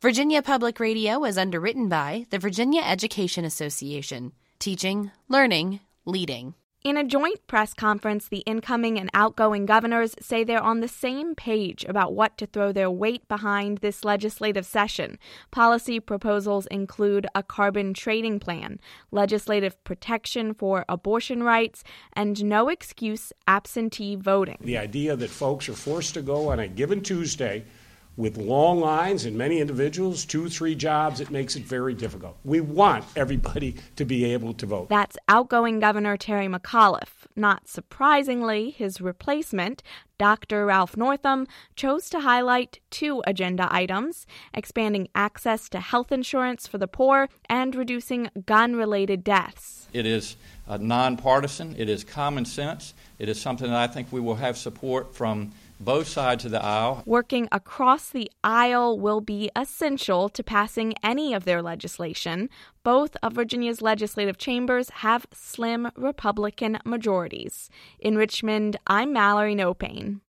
Virginia Public Radio is underwritten by the Virginia Education Association. Teaching, learning, leading. In a joint press conference, the incoming and outgoing governors say they're on the same page about what to throw their weight behind this legislative session. Policy proposals include a carbon trading plan, legislative protection for abortion rights, and no excuse absentee voting. The idea that folks are forced to go on a given Tuesday with long lines and many individuals, 2-3 jobs, it makes it very difficult. We want everybody to be able to vote. That's outgoing Governor Terry McAuliffe. Not surprisingly, his replacement, Dr. Ralph Northam, chose to highlight 2 agenda items: expanding access to health insurance for the poor and reducing gun-related deaths. It is nonpartisan. It is common sense. It is something that I think we will have support from both sides of the aisle. Working across the aisle will be essential to passing any of their legislation. Both of Virginia's legislative chambers have slim Republican majorities. In Richmond, I'm Mallory Nopane.